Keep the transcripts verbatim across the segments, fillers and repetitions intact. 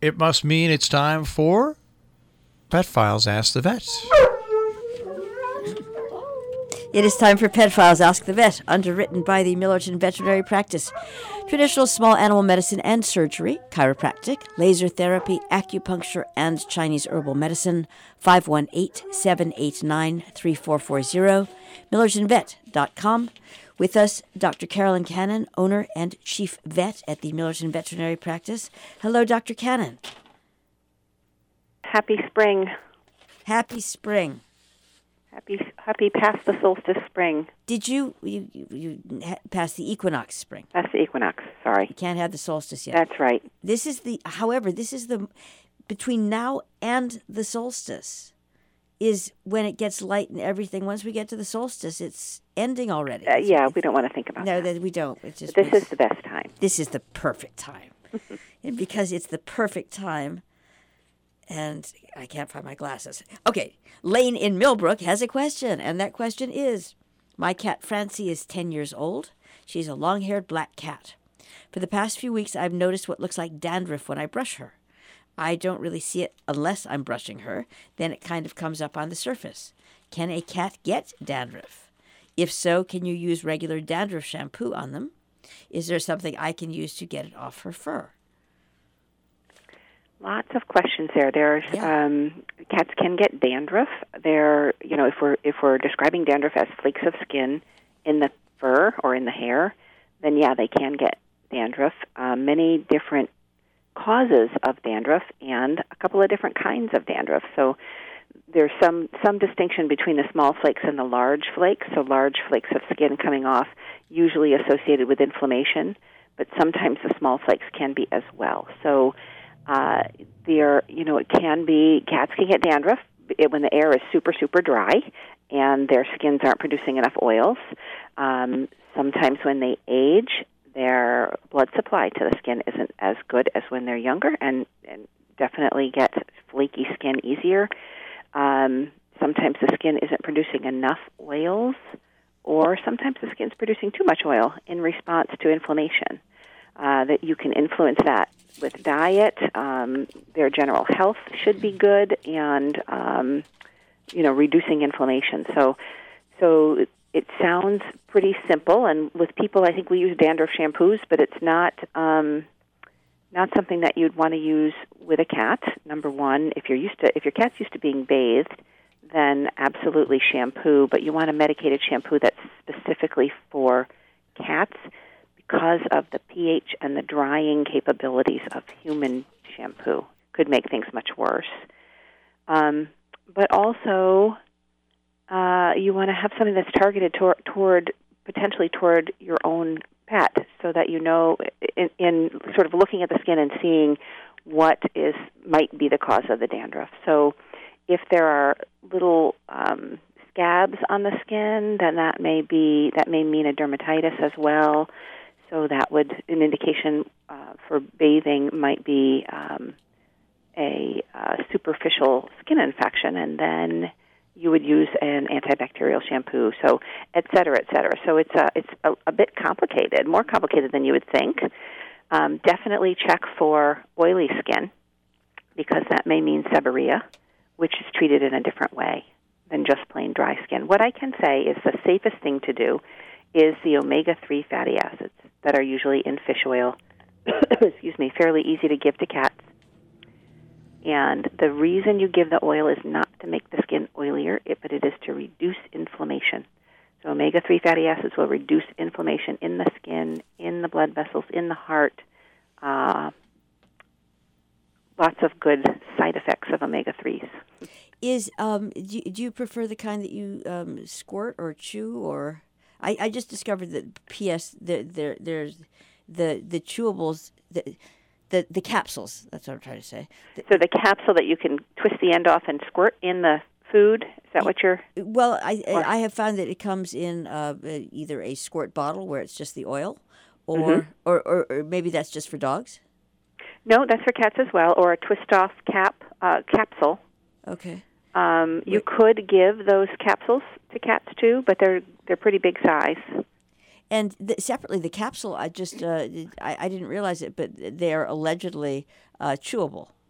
it must mean it's time for Pet Files Ask the Vet. It is time for Pet Files Ask the Vet, underwritten by the Millerton Veterinary Practice. Traditional small animal medicine and surgery, chiropractic, laser therapy, acupuncture, and Chinese herbal medicine. five one eight, seven eight nine, three four four zero, millerton vet dot com. With us, Doctor Carolyn Cannon, owner and chief vet at the Millerton Veterinary Practice. Hello, Doctor Cannon. Happy spring. Happy spring. Happy happy past the solstice spring. Did you, you, you, you ha- pass the equinox spring? Past the equinox, sorry. You can't have the solstice yet. That's right. This is the, however, this is the, between now and the solstice is when it gets light and everything. Once we get to the solstice, it's ending already. Uh, yeah, we don't want to think about no, that. No, that we don't. It just this makes, is the best time. This is the perfect time. And because it's the perfect time, and I can't find my glasses. Okay, Lane in Millbrook has a question, and that question is, my cat Francie is ten years old. She's a long-haired black cat. For the past few weeks, I've noticed what looks like dandruff when I brush her. I don't really see it unless I'm brushing her. Then it kind of comes up on the surface. Can a cat get dandruff? If so, can you use regular dandruff shampoo on them? Is there something I can use to get it off her fur? Lots of questions there. There's yeah. um, cats can get dandruff. They're, you know, if we're if we're describing dandruff as flakes of skin in the fur or in the hair, then yeah, they can get dandruff. Uh, many different causes of dandruff and a couple of different kinds of dandruff. So there's some some distinction between the small flakes and the large flakes. So large flakes of skin coming off, usually associated with inflammation, but sometimes the small flakes can be as well. So Uh, there, you know, it can be, cats can get dandruff when the air is super, super dry and their skins aren't producing enough oils. Um, sometimes when they age, their blood supply to the skin isn't as good as when they're younger, and, and definitely get flaky skin easier. Um, sometimes the skin isn't producing enough oils, or sometimes the skin's producing too much oil in response to inflammation. Uh, that you can influence that with diet. Um, their general health should be good, and um, you know, reducing inflammation. So, so it, it sounds pretty simple. And with people, I think we use dandruff shampoos, but it's not um, not something that you'd want to use with a cat. Number one, if you're used to if your cat's used to being bathed, then absolutely shampoo. But you want a medicated shampoo that's specifically for cats, because of the pH and the drying capabilities of human shampoo. Could make things much worse. Um, but also, uh, you want to have something that's targeted tor- toward, potentially toward your own pet, so that you know, in, in sort of looking at the skin and seeing what is might be the cause of the dandruff. So if there are little um, scabs on the skin, then that may be, that may mean a dermatitis as well. So that would, an indication uh, for bathing might be um, a uh, superficial skin infection, and then you would use an antibacterial shampoo, so et cetera, et cetera. So it's a, it's a, a bit complicated, more complicated than you would think. Um, definitely check for oily skin, because that may mean seborrhea, which is treated in a different way than just plain dry skin. What I can say is the safest thing to do is the omega three fatty acids that are usually in fish oil, excuse me, fairly easy to give to cats. And the reason you give the oil is not to make the skin oilier, but it is to reduce inflammation. So omega three fatty acids will reduce inflammation in the skin, in the blood vessels, in the heart. Uh, lots of good side effects of omega threes. Is um, do, do you prefer the kind that you um, squirt or chew, or? I, I just discovered that P S there there there's the the chewables the, the the capsules. That's what I'm trying to say. The, so the capsule that you can twist the end off and squirt in the food. Is that what you're? Well, I or? I have found that it comes in uh, either a squirt bottle where it's just the oil, or, mm-hmm. or, or or maybe that's just for dogs. No, that's for cats as well, or a twist off cap uh, capsule. Okay. Um, you Wait. could give those capsules to cats too, but they're they're pretty big size. And the, separately, the capsule, I just uh, I, I didn't realize it, but they're allegedly uh, chewable.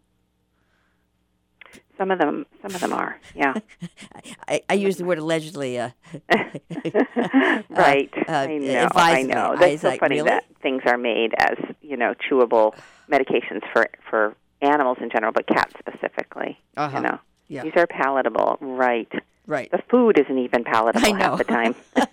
Some of them, some of them are, yeah. I, I use the word allegedly. Uh, right. uh, I know. I advisedly. know. I That's was so like, funny really? that things are made as, you know, chewable medications for for animals in general, but cats specifically. Uh-huh. You know, Yeah. these are palatable, right? Right. The food isn't even palatable I know. half the time.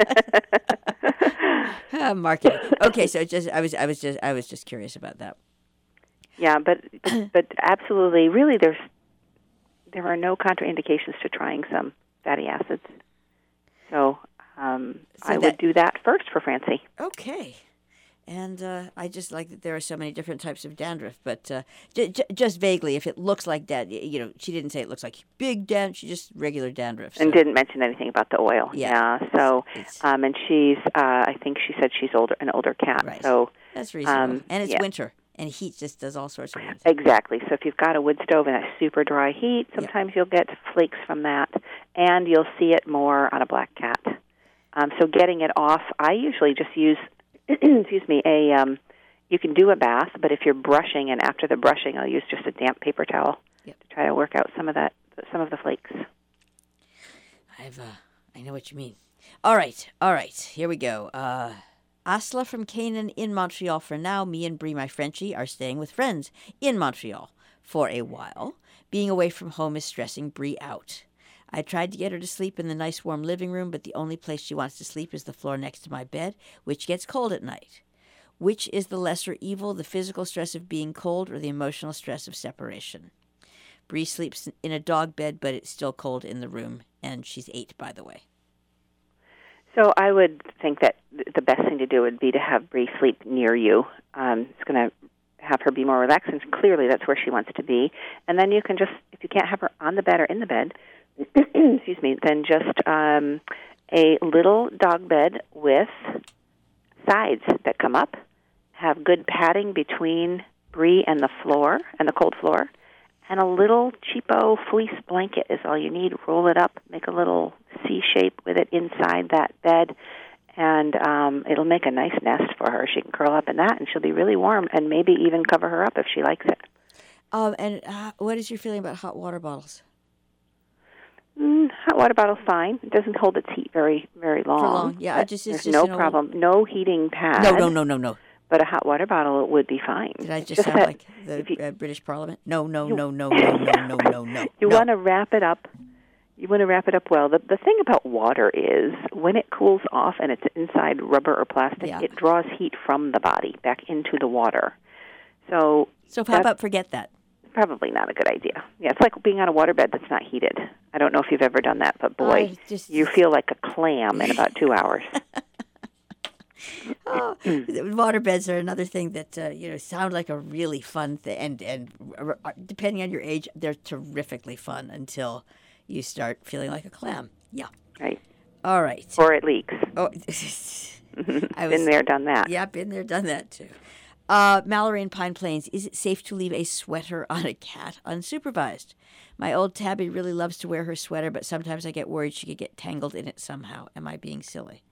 Uh, marketing. Okay, so just I was I was just I was just curious about that. Yeah, but, but but absolutely, really, there's there are no contraindications to trying some fatty acids. So, um, So I that- would do that first for Francie. Okay. And uh, I just like that there are so many different types of dandruff, but uh, j- j- just vaguely, if it looks like that, you know, she didn't say it looks like big dandruff, she just regular dandruff. And so- didn't mention anything about the oil. Yeah. So, It's- um, and she's, uh, I think she said she's older, an older cat. Right. So, That's reasonable. um, and it's yeah. winter, and heat just does all sorts of things. exactly. So if you've got a wood stove and a super dry heat, sometimes you'll get flakes from that, and you'll see it more on a black cat. Um, so getting it off, I usually just use, excuse me, a. Um, you can do a bath, but if you're brushing, and after the brushing, I'll use just a damp paper towel Yep. to try to work out some of that, some of the flakes. I've, uh, I know what you mean. All right, all right, here we go. Uh, Asla from Canaan in Montreal for now. Me and Bree, my Frenchie, are staying with friends in Montreal for a while. Being away from home is stressing Bree out. I tried to get her to sleep in the nice warm living room, but the only place she wants to sleep is the floor next to my bed, which gets cold at night. Which is the lesser evil, the physical stress of being cold or the emotional stress of separation? Bree sleeps in a dog bed, but it's still cold in the room, and she's eight, by the way. So I would think that th- the best thing to do would be to have Bree sleep near you. Um, it's going to have her be more relaxed, and clearly that's where she wants to be. And then you can just, if you can't have her on the bed or in the bed, excuse me, then just um, a little dog bed with sides that come up, have good padding between Bree and the floor, and the cold floor, and a little cheapo fleece blanket is all you need. Roll it up, make a little C shape with it inside that bed, and um, it'll make a nice nest for her. She can curl up in that, and she'll be really warm, and maybe even cover her up if she likes it. Um, and uh, what is your feeling about hot water bottles? Mm, hot water bottle's fine. It doesn't hold its heat very, very long. For long, yeah. I But just it's there's just no an old- problem. No heating pad. No, no, no, no, no. But a hot water bottle would be fine. Did I It's just, sound that like the if you, uh, British Parliament? No, no, You- no, no, no, no, no, no, no. you no. want to wrap it up. You want to wrap it up well. The the thing about water is when it cools off and it's inside rubber or plastic, Yeah. it draws heat from the body back into the water. So So how that's about forget that? probably not a good idea. Yeah, it's like being on a waterbed that's not heated. I don't know if you've ever done that, but boy, I just- you feel like a clam in about two hours. Oh, water beds are another thing that uh, you know sound like a really fun thing, and and r- r- depending on your age, they're terrifically fun until you start feeling like a clam. Yeah. Right. All right. Or it leaks. Oh, I was Been there, done that. Yeah, been there, done that too. Uh, Mallory in Pine Plains. Is it safe to leave a sweater on a cat unsupervised? My old Tabby really loves to wear her sweater, but sometimes I get worried she could get tangled in it somehow. Am I being silly?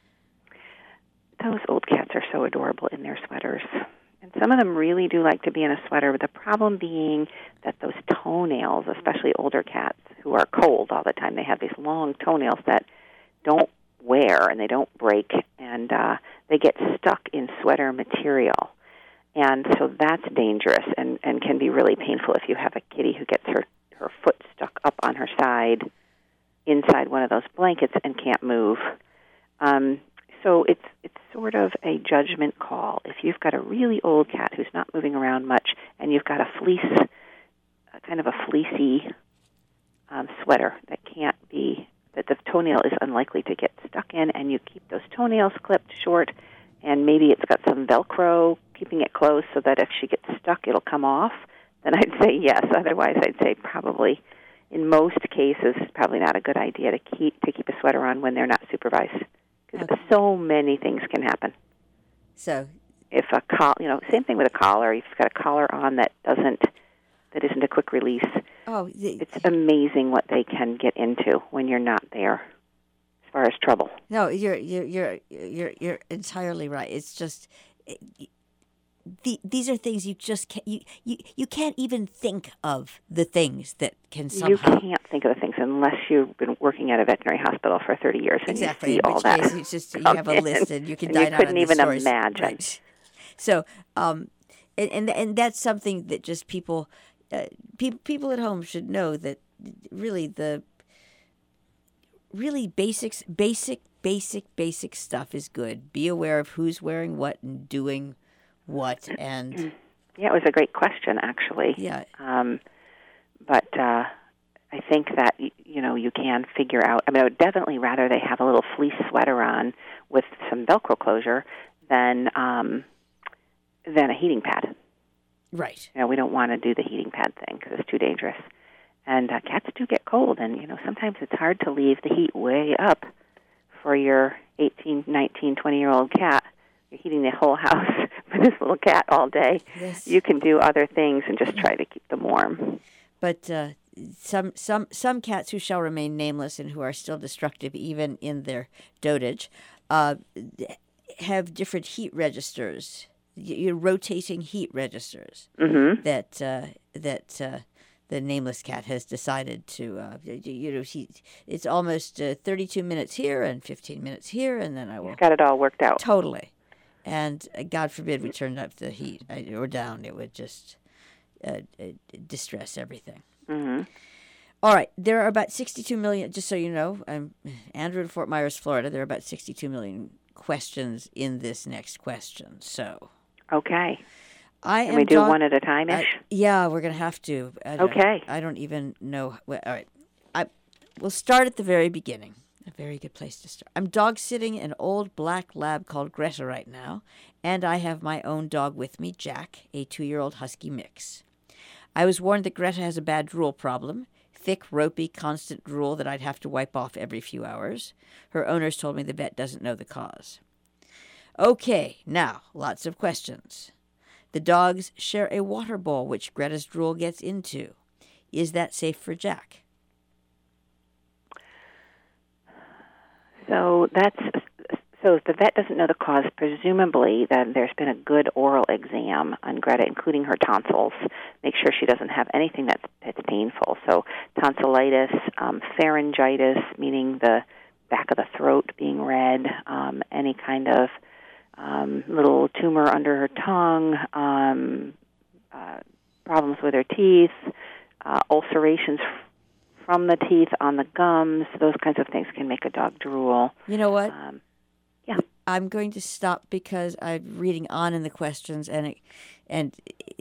Those old cats are so adorable in their sweaters. And some of them really do like to be in a sweater, but the problem being that those toenails, especially older cats who are cold all the time, they have these long toenails that don't wear and they don't break, and uh, they get stuck in sweater material. And so that's dangerous and, and can be really painful if you have a kitty who gets her, her foot stuck up on her side inside one of those blankets and can't move. Um, so it's it's sort of a judgment call. If you've got a really old cat who's not moving around much and you've got a fleece, a kind of a fleecy um, sweater that can't be, that the toenail is unlikely to get stuck in, and you keep those toenails clipped short, and maybe it's got some Velcro keeping it closed so that if she gets stuck, it'll come off, then I'd say yes. Otherwise, I'd say probably, in most cases, it's probably not a good idea to keep to keep a sweater on when they're not supervised. Because Okay. so many things can happen. So, If a coll, you know, same thing with a collar. If you've got a collar on that doesn't, that isn't a quick release, oh, the, it's amazing what they can get into when you're not there, as far as trouble. no, you're you're you're you're you're entirely right. It's just it, the, these are things you just can't, you, you, you can't even think of the things that can somehow. You can't think of the things unless you've been working at a veterinary hospital for thirty years and exactly. you see In all which that. case, it's just you have a in, list and you can and dine you out couldn't on the even stories. imagine. Right. So, um, and, and and that's something that just people, uh, people people at home should know, that really the really basics, basic, basic, basic stuff is good. Be aware of who's wearing what and doing what, and yeah, it was a great question, actually. yeah, Um, but uh, I think that you know you can figure out. I mean, I would definitely rather they have a little fleece sweater on with some Velcro closure than um, than a heating pad. right. You know, we don't want to do the heating pad thing because it's too dangerous. And uh, cats do get cold, and you know sometimes it's hard to leave the heat way up for your eighteen, nineteen, twenty-year-old cat. You're heating the whole house for this little cat all day. Yes. You can do other things and just try to keep them warm. But uh, some some some cats who shall remain nameless and who are still destructive even in their dotage uh, have different heat registers. You're rotating heat registers Mm-hmm. that uh, that uh, the nameless cat has decided to. Uh, you know, he, it's almost uh, thirty-two minutes here and fifteen minutes here, and then I will He's got it all worked out. totally. And uh, God forbid we turned up the heat I, or down; it would just uh, uh, distress everything. Mm-hmm. All right, there are about sixty-two million. Just so you know, I'm Andrew in Fort Myers, Florida. There are about sixty-two million questions in this next question. So. Okay. I Can am we do dog- one at a time ish? I- yeah, we're gonna have to. I don't- Okay. I don't even know. Well, all right. I we'll start at the very beginning. A very good place to start. I'm dog sitting an old black lab called Greta right now, and I have my own dog with me, Jack, a two-year-old husky mix. I was warned that Greta has a bad drool problem. Thick, ropey, constant drool that I'd have to wipe off every few hours. Her owners told me the vet doesn't know the cause. Okay, now, lots of questions. The dogs share a water bowl which Greta's drool gets into. Is that safe for Jack? So that's so if the vet doesn't know the cause, presumably then there's been a good oral exam on Greta, including her tonsils. Make sure she doesn't have anything that's, that's painful. So tonsillitis, um, pharyngitis, meaning the back of the throat being red, um, any kind of um, little tumor under her tongue, um, uh, problems with her teeth, uh, ulcerations from the teeth on the gums, those kinds of things can make a dog drool. You know what? Um, yeah. I'm going to stop because I'm reading on in the questions, and it, and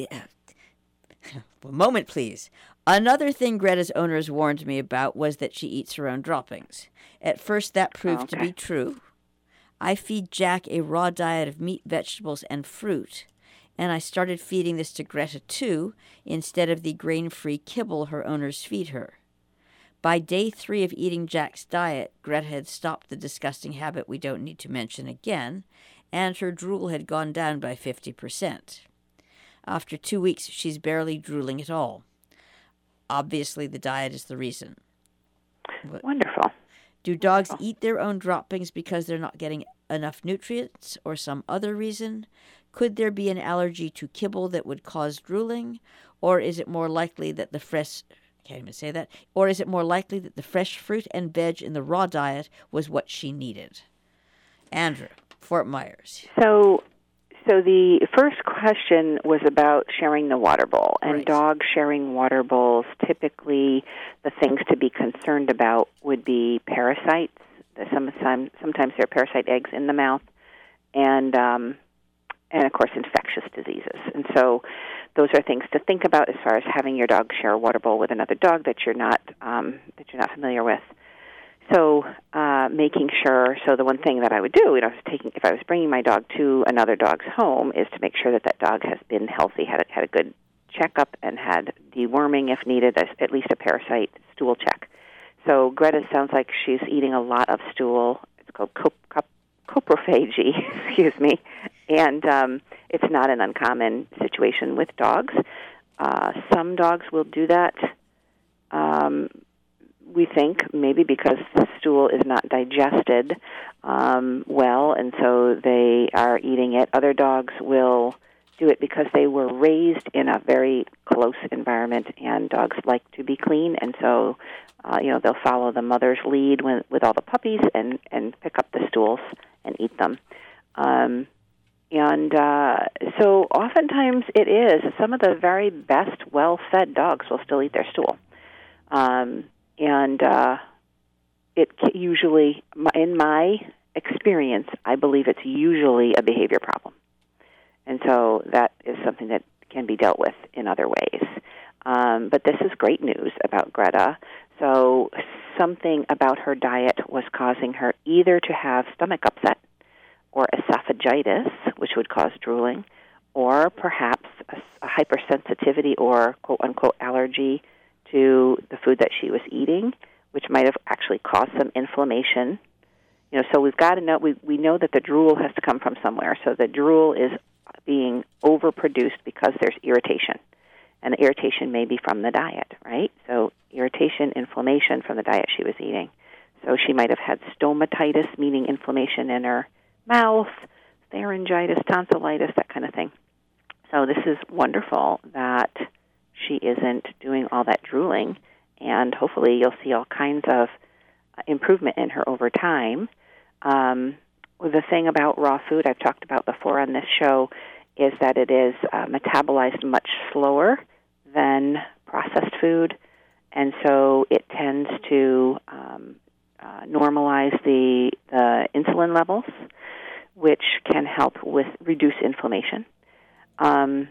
a moment, please. Another thing Greta's owners warned me about was that she eats her own droppings. At first, that proved okay. to be true. I feed Jack a raw diet of meat, vegetables, and fruit, and I started feeding this to Greta too, instead of the grain-free kibble her owners feed her. By day three of eating Jack's diet, Greta had stopped the disgusting habit we don't need to mention again, and her drool had gone down by fifty percent. After two weeks, she's barely drooling at all. Obviously, the diet is the reason. But Wonderful. do dogs eat their own droppings because they're not getting enough nutrients or some other reason? Could there be an allergy to kibble that would cause drooling? Or is it more likely that the fresh... can't even say that. Or is it more likely that the fresh fruit and veg in the raw diet was what she needed? Andrew, Fort Myers. So, so the first question was about sharing the water bowl, and Right. dogs sharing water bowls. Typically, the things to be concerned about would be parasites. Sometimes, sometimes there are parasite eggs in the mouth, and um, and of course infectious diseases. And so, those are things to think about as far as having your dog share a water bowl with another dog that you're not um, that you're not familiar with. So, uh, making sure. So, the one thing that I would do, you know, if, taking, if I was bringing my dog to another dog's home, is to make sure that that dog has been healthy, had a, had a good checkup, and had deworming if needed, as, at least a parasite stool check. So, Greta sounds like she's eating a lot of stool. It's called cop- cop- coprophagy, excuse me, and um, it's not an uncommon situation with dogs. Uh, some dogs will do that. Um, we think maybe because the stool is not digested um, well, and so they are eating it. Other dogs will do it because they were raised in a very close environment, and dogs like to be clean, and so uh, you know they'll follow the mother's lead when, with all the puppies and, and pick up the stools and eat them. Um, and uh, so oftentimes it is some of the very best, well-fed dogs will still eat their stool. Um, and uh, it usually, in my experience, I believe it's usually a behavior problem. And so that is something that can be dealt with in other ways. Um, but this is great news about Greta. So something about her diet was causing her either to have stomach upset or esophagitis, which would cause drooling, or perhaps a, a hypersensitivity or quote-unquote allergy to the food that she was eating, which might have actually caused some inflammation. You know, so we've got to know, we, we know that the drool has to come from somewhere. So the drool is being overproduced because there's irritation. And the irritation may be from the diet, right? So irritation, inflammation from the diet she was eating. So she might have had stomatitis, meaning inflammation in her mouth, pharyngitis, tonsillitis, that kind of thing. So this is wonderful that she isn't doing all that drooling, and hopefully you'll see all kinds of improvement in her over time. Um, the thing about raw food I've talked about before on this show is that it is uh, metabolized much slower than processed food, and so it tends to um, uh, normalize the, the insulin levels, which can help with reduce inflammation. Um,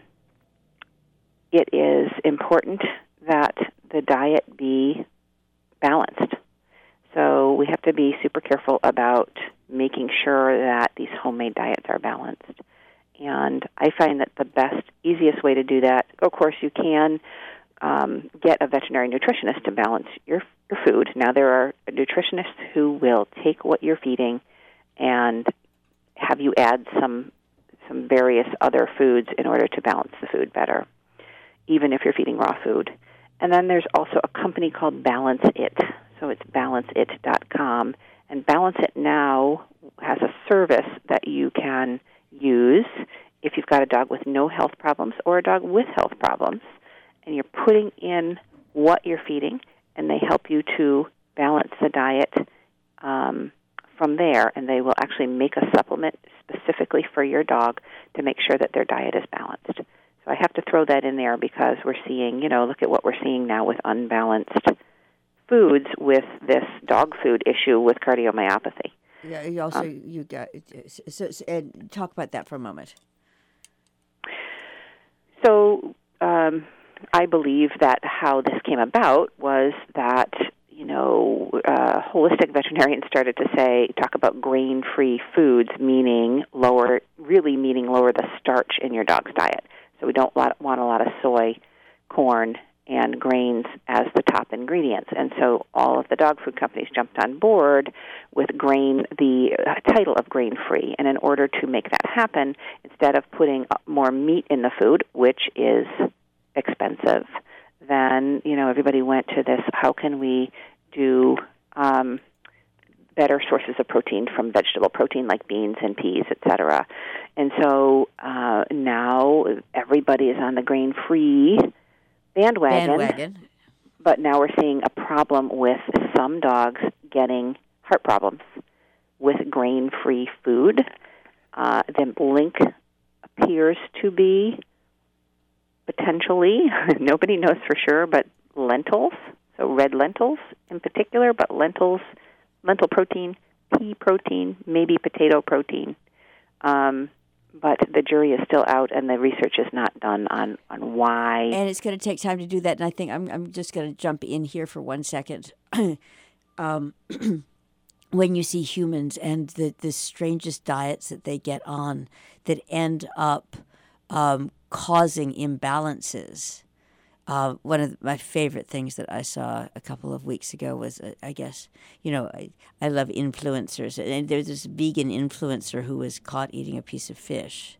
it is important that the diet be balanced. So we have to be super careful about making sure that these homemade diets are balanced. And I find that the best, easiest way to do that, of course, you can um, get a veterinary nutritionist to balance your, your food. Now, there are nutritionists who will take what you're feeding and have you add some some various other foods in order to balance the food better, even if you're feeding raw food. And then there's also a company called Balance It. So it's balance it dot com. And Balance It now has a service that you can use if you've got a dog with no health problems or a dog with health problems. And you're putting in what you're feeding, and they help you to balance the diet um, from there. And they will actually make a supplement specifically for your dog to make sure that their diet is balanced. So I have to throw that in there because we're seeing, you know, look at what we're seeing now with unbalanced foods with this dog food issue with cardiomyopathy. Yeah, you also Um, you got so, so and talk about that for a moment. So um, I believe that how this came about was that you know uh, holistic veterinarians started to say talk about grain-free foods, meaning lower, really meaning lower the starch in your dog's diet. So we don't want a lot of soy, corn, and grains as the top ingredients. And so all of the dog food companies jumped on board with grain, the title of grain-free. And in order to make that happen, instead of putting more meat in the food, which is expensive, then, you know, everybody went to this, how can we do um, better sources of protein from vegetable protein like beans and peas, et cetera. And so uh, now everybody is on the grain-free bandwagon, Bandwagon. but now we're seeing a problem with some dogs getting heart problems with grain-free food. Uh, the link appears to be potentially, nobody knows for sure, but lentils, so red lentils in particular, but lentils, lentil protein, pea protein, maybe potato protein. Um, But the jury is still out, and the research is not done on, on why. And it's going to take time to do that. And I think I'm I'm just going to jump in here for one second. um, when you see humans and the, the strangest diets that they get on that end up um, causing imbalances. Uh, one of my favorite things that I saw a couple of weeks ago was, uh, I guess, you know, I, I love influencers. And there's this vegan influencer who was caught eating a piece of fish,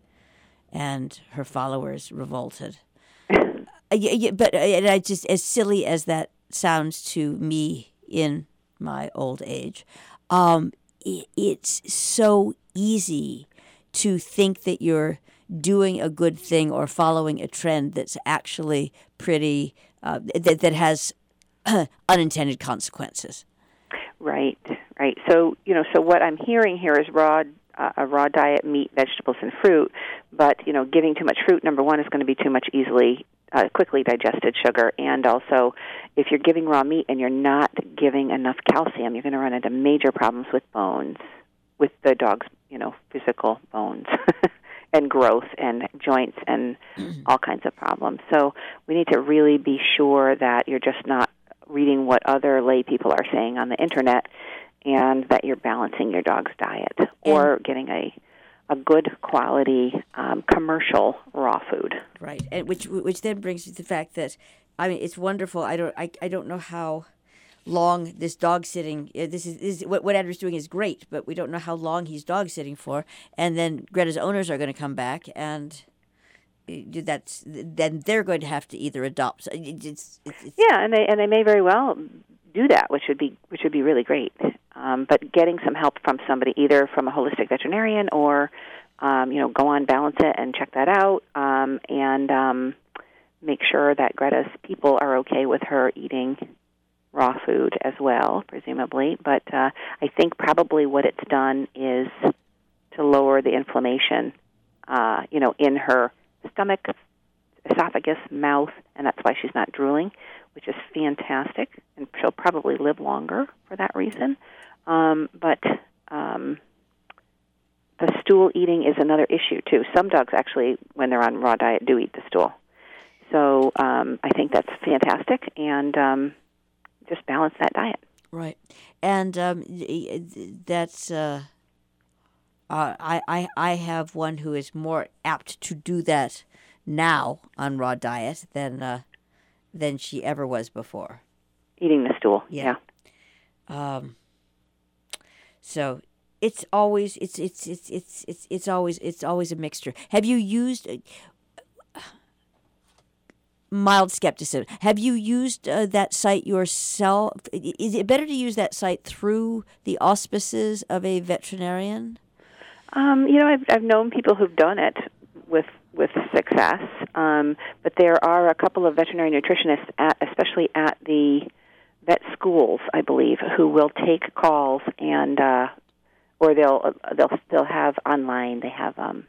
and her followers revolted. uh, yeah, yeah, but uh, and I just, as silly as that sounds to me in my old age, um, it, it's so easy to think that you're doing a good thing or following a trend that's actually pretty, uh, that, that has unintended consequences. Right, right. So, you know, so what I'm hearing here is raw, uh, a raw diet, meat, vegetables, and fruit. But, you know, giving too much fruit, number one, is going to be too much easily, uh, quickly digested sugar. And also, if you're giving raw meat and you're not giving enough calcium, you're going to run into major problems with bones, with the dog's, you know, physical bones and growth and joints and all kinds of problems. So we need to really be sure that you're just not reading what other lay people are saying on the internet, and that you're balancing your dog's diet or and getting a a good quality um, commercial raw food. Right, and which which then brings you to the fact that, I mean, it's wonderful. I don't I, I don't know how long this dog sitting. Uh, this is, this is what what Andrew's doing is great, but we don't know how long he's dog sitting for. And then Greta's owners are going to come back, and that's then they're going to have to either adopt. It's, it's, it's, yeah, and they and they may very well do that, which would be which would be really great. Um, but getting some help from somebody, either from a holistic veterinarian or, um, you know, go on Balance It and check that out, um, and um, make sure that Greta's people are okay with her eating raw food as well, presumably. But uh, I think probably what it's done is to lower the inflammation, uh, you know, in her stomach, esophagus, mouth, and that's why she's not drooling, which is fantastic, and she'll probably live longer for that reason. Um, but um, the stool eating is another issue, too. Some dogs actually, when they're on raw diet, do eat the stool. So um, I think that's fantastic, and um, just balance that diet. Right. And um, that's... Uh... Uh, I, I, I have one who is more apt to do that now on raw diet than uh, than she ever was before. Eating the stool, yeah. yeah. Um. So it's always it's it's it's it's it's it's always it's always a mixture. Have you used uh, mild skepticism? Have you used uh, that site yourself? Is it better to use that site through the auspices of a veterinarian? Um, you know, I've I've known people who've done it with with success, um, but there are a couple of veterinary nutritionists, at, especially at the vet schools, I believe, who will take calls and uh, or they'll they'll they'll have online. They have um,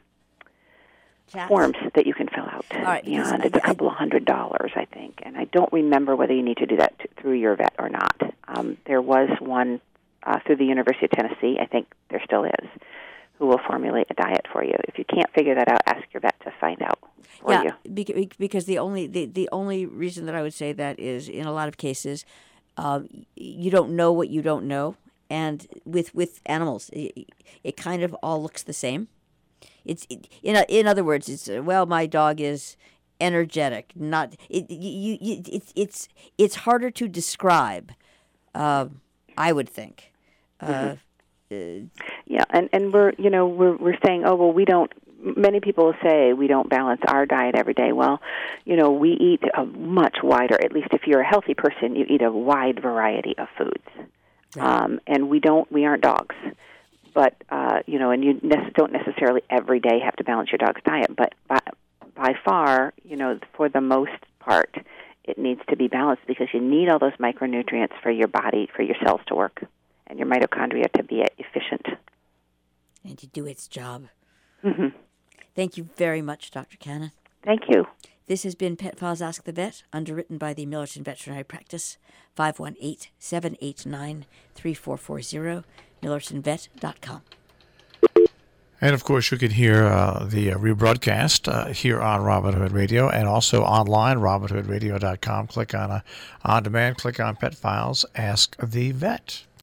forms that you can fill out, All right, and it's a couple of hundred dollars, I think. And I don't remember whether you need to do that t- through your vet or not. Um, there was one uh, through the University of Tennessee. I think there still is, who will formulate a diet for you. If you can't figure that out, ask your vet to find out for yeah, you. Yeah, because the only the, the only reason that I would say that is, in a lot of cases, uh, you don't know what you don't know, and with with animals, it, it kind of all looks the same. It's it, in in other words, it's uh, well, my dog is energetic. Not it. You, you it's it's it's harder to describe. Uh, I would think. Uh, mm-hmm. uh, Yeah, and, and we're you know we're we're saying, oh well, we don't. Many people say we don't balance our diet every day. Well, you know, we eat a much wider. At least if you're a healthy person, you eat a wide variety of foods, right. um, and we don't. We aren't dogs, but uh, you know, and you ne- don't necessarily every day have to balance your dog's diet. But by, by far, you know, for the most part, it needs to be balanced because you need all those micronutrients for your body, for your cells to work, and your mitochondria to be efficient. And to do its job. Mm-hmm. Thank you very much, Doctor Cannon. Thank you. This has been Pet Files Ask the Vet, underwritten by the Millerton Veterinary Practice, five one eight, seven eight nine, three four four zero, millerton vet dot com. And, of course, you can hear uh, the uh, rebroadcast uh, here on Robin Hood Radio and also online, robin hood radio dot com. Click on uh, On Demand, click on Pet Files, Ask the Vet.